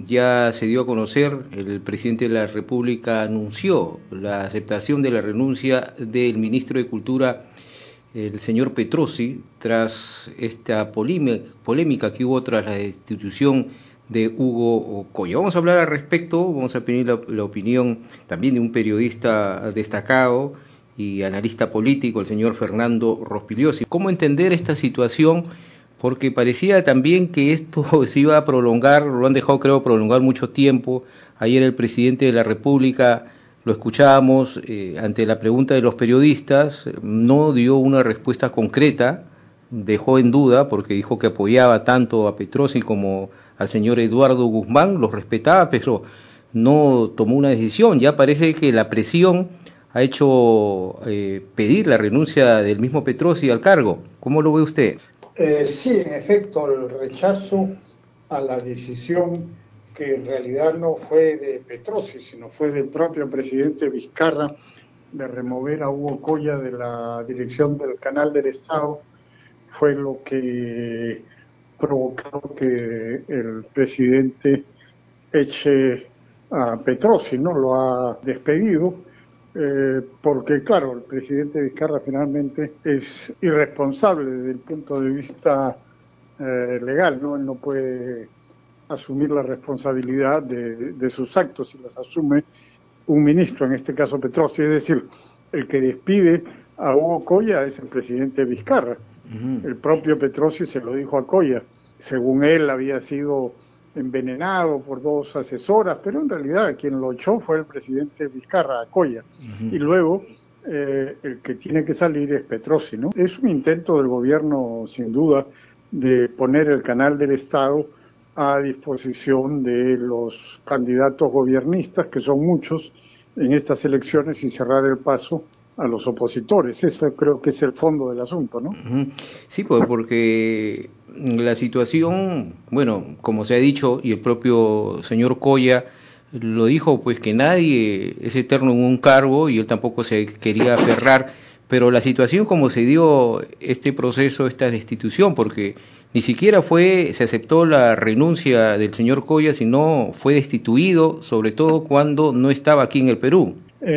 ya se dio a conocer, el presidente de la República anunció la aceptación de la renuncia del ministro de Cultura, el señor Petrosi, tras esta polémica que hubo tras la destitución de Hugo Ocoya. Vamos a hablar al respecto, vamos a pedir la opinión también de un periodista destacado y analista político, el señor Fernando Rospigliosi. ¿Cómo entender esta situación? Porque parecía también que esto se iba a prolongar, lo han dejado creo prolongar mucho tiempo. Ayer el presidente de la República, lo escuchábamos ante la pregunta de los periodistas, no dio una respuesta concreta, dejó en duda porque dijo que apoyaba tanto a Petrosi como al señor Eduardo Guzmán, los respetaba, pero no tomó una decisión. Ya parece que la presión ha hecho pedir la renuncia del mismo Petrosi al cargo. ¿Cómo lo ve usted? Sí, en efecto, el rechazo a la decisión que en realidad no fue de Petrosi, sino fue del propio presidente Vizcarra de remover a Hugo Ocoya de la dirección del Canal del Estado, fue lo que provocó que el presidente eche a Petrosi, ¿no? Lo ha despedido. Porque claro, el presidente Vizcarra finalmente es irresponsable desde el punto de vista legal, ¿no? Él no puede asumir la responsabilidad de sus actos y las asume un ministro, en este caso Petrosi. Es decir, el que despide a Hugo Ocoya es el presidente Vizcarra. El propio Petrosi se lo dijo a Ocoya. Según él había sido envenenado por dos asesoras, pero en realidad quien lo echó fue el presidente Vizcarra, Ocoya. Y luego el que tiene que salir es Petrosi, ¿no? Es un intento del gobierno, sin duda, de poner el Canal del Estado a disposición de los candidatos gobiernistas, que son muchos en estas elecciones, y cerrar el paso a los opositores. Eso creo que es el fondo del asunto, ¿no? Sí, pues porque la situación, bueno, como se ha dicho, y el propio señor Coya lo dijo, pues que nadie es eterno en un cargo y él tampoco se quería aferrar, pero la situación como se dio este proceso, esta destitución, porque ni siquiera se aceptó la renuncia del señor Coya, sino fue destituido, sobre todo cuando no estaba aquí en el Perú.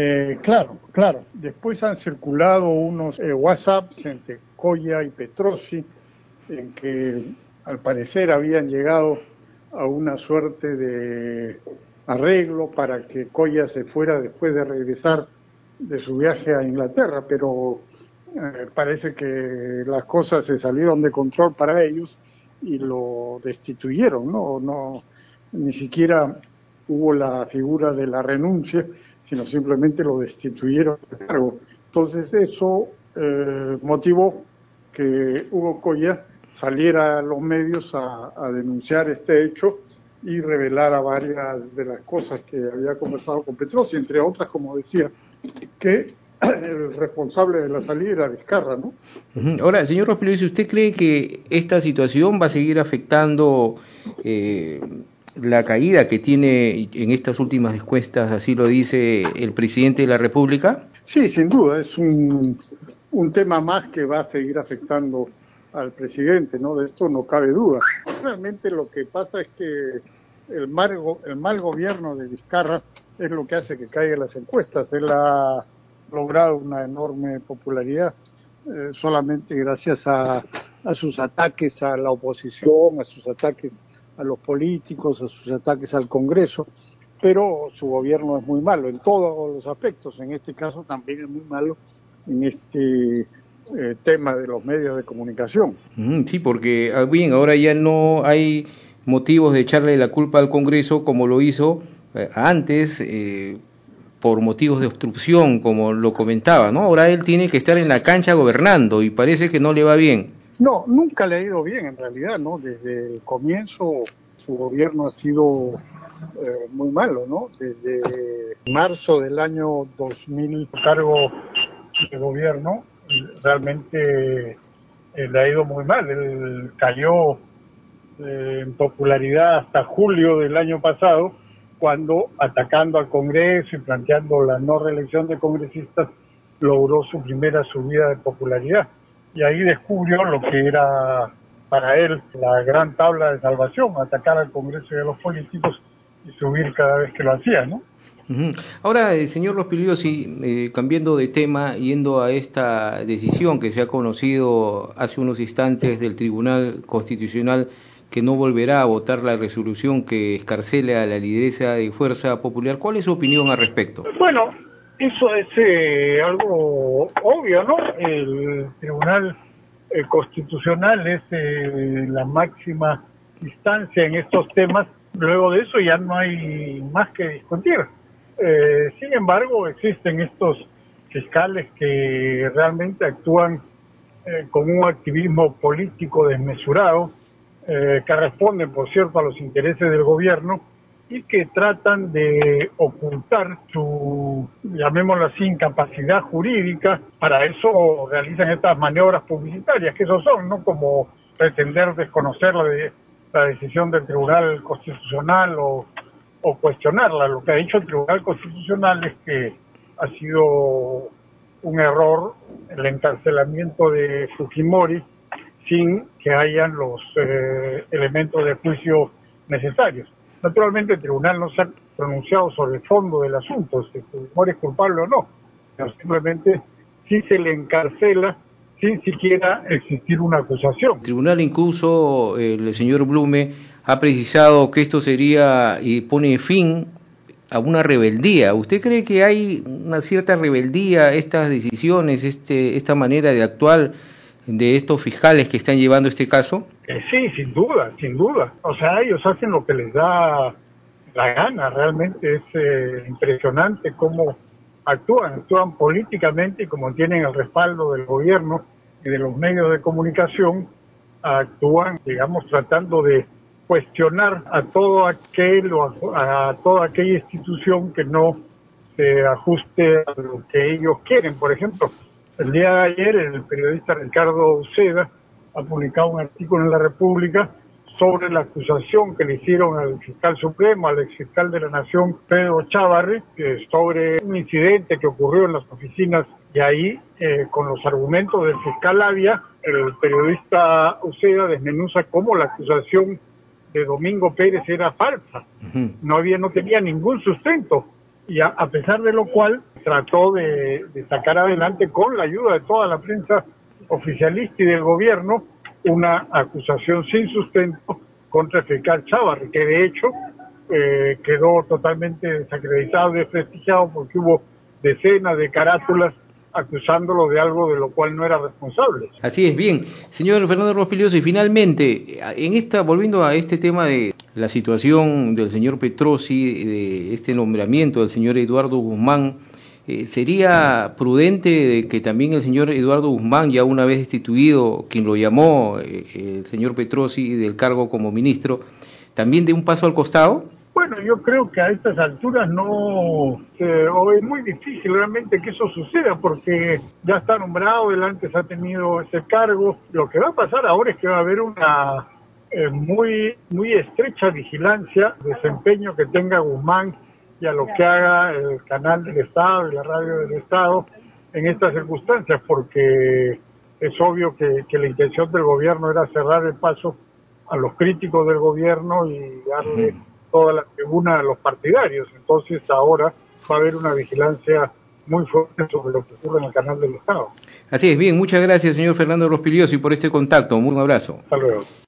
Claro. Después han circulado unos WhatsApps entre Coya y Petrosi, en que al parecer habían llegado a una suerte de arreglo para que Coya se fuera después de regresar de su viaje a Inglaterra, pero parece que las cosas se salieron de control para ellos y lo destituyeron, no, ni siquiera hubo la figura de la renuncia, sino simplemente lo destituyeron del cargo. Entonces eso motivó que Hugo Ocoya saliera a los medios a denunciar este hecho y revelara varias de las cosas que había conversado con Petrosi, entre otras, como decía, que el responsable de la salida era Vizcarra, ¿no? Ahora, señor Rospigliosi, ¿usted cree que esta situación va a seguir afectando la caída que tiene en estas últimas encuestas, así lo dice el presidente de la República? Sí, sin duda, es un tema más que va a seguir afectando al presidente, ¿no? De esto no cabe duda. Realmente lo que pasa es que el mal gobierno de Vizcarra es lo que hace que caigan las encuestas. Él ha logrado una enorme popularidad solamente gracias a sus ataques a la oposición, a sus ataques a los políticos, a sus ataques al Congreso, pero su gobierno es muy malo en todos los aspectos. En este caso también es muy malo en este tema de los medios de comunicación. Sí, porque bien, ahora ya no hay motivos de echarle la culpa al Congreso como lo hizo antes, por motivos de obstrucción, como lo comentaba, ¿no? Ahora él tiene que estar en la cancha gobernando y parece que no le va bien. No, nunca le ha ido bien en realidad, ¿no? Desde el comienzo su gobierno ha sido muy malo, ¿no? Desde marzo del año 2000, cargo de gobierno, realmente le ha ido muy mal. Él cayó en popularidad hasta julio del año pasado, cuando atacando al Congreso y planteando la no reelección de congresistas, logró su primera subida de popularidad. Y ahí descubrió lo que era para él la gran tabla de salvación, atacar al Congreso y a los políticos, y subir cada vez que lo hacía, ¿no? Ahora, señor Rospigliosi, cambiando de tema, yendo a esta decisión que se ha conocido hace unos instantes del Tribunal Constitucional, que no volverá a votar la resolución que escarcela a la lideresa de Fuerza Popular, ¿cuál es su opinión al respecto? Bueno, eso es algo obvio, ¿no? El Tribunal Constitucional es la máxima instancia en estos temas. Luego de eso ya no hay más que discutir. Sin embargo, existen estos fiscales que realmente actúan con un activismo político desmesurado, que responden, por cierto, a los intereses del gobierno y que tratan de ocultar su, llamémoslo así, incapacidad jurídica. Para eso realizan estas maniobras publicitarias, que eso son, ¿no? Como pretender desconocer la decisión del Tribunal Constitucional o cuestionarla. Lo que ha dicho el Tribunal Constitucional es que ha sido un error el encarcelamiento de Fujimori sin que hayan los elementos de juicio necesarios. Naturalmente el tribunal no se ha pronunciado sobre el fondo del asunto, si Fujimori es culpable o no, pero simplemente si se le encarcela sin siquiera existir una acusación. El tribunal incluso, el señor Blume, ha precisado que esto sería y pone fin a una rebeldía. ¿Usted cree que hay una cierta rebeldía a estas decisiones, esta manera de actuar de estos fiscales que están llevando este caso? Sí, sin duda, sin duda. O sea, ellos hacen lo que les da la gana. Realmente es impresionante cómo actúan políticamente y como tienen el respaldo del gobierno y de los medios de comunicación, actúan, digamos, tratando de cuestionar a toda aquella institución que no se ajuste a lo que ellos quieren. Por ejemplo, el día de ayer el periodista Ricardo Uceda ha publicado un artículo en La República sobre la acusación que le hicieron al fiscal supremo, al exfiscal de la Nación, Pedro Chávarri, sobre un incidente que ocurrió en las oficinas, y ahí, con los argumentos del fiscal Avia, el periodista Uceda desmenuza cómo la acusación de Domingo Pérez era falsa, no tenía ningún sustento, y a pesar de lo cual trató de sacar adelante, con la ayuda de toda la prensa oficialista y del gobierno, una acusación sin sustento contra el fiscal Chávarri, que de hecho quedó totalmente desacreditado, desprestigiado, porque hubo decenas de carátulas acusándolo de algo de lo cual no era responsable. Así es, bien. Señor Fernando Rospigliosi, y finalmente, volviendo a este tema de la situación del señor Petrosi, de este nombramiento del señor Eduardo Guzmán, ¿sería prudente de que también el señor Eduardo Guzmán, ya una vez destituido, quien lo llamó el señor Petrosi del cargo como ministro, también dé un paso al costado? Bueno, yo creo que a estas alturas o es muy difícil realmente que eso suceda, porque ya está nombrado, él antes ha tenido ese cargo. Lo que va a pasar ahora es que va a haber una muy estrecha vigilancia, desempeño que tenga Guzmán y a lo que haga el canal del Estado y la radio del Estado en estas circunstancias, porque es obvio que la intención del gobierno era cerrar el paso a los críticos del gobierno y darle toda la tribuna a los partidarios. Entonces ahora va a haber una vigilancia muy fuerte sobre lo que ocurre en el canal del Estado. Así es, bien, muchas gracias señor Fernando Rospigliosi por este contacto, un abrazo. Hasta luego.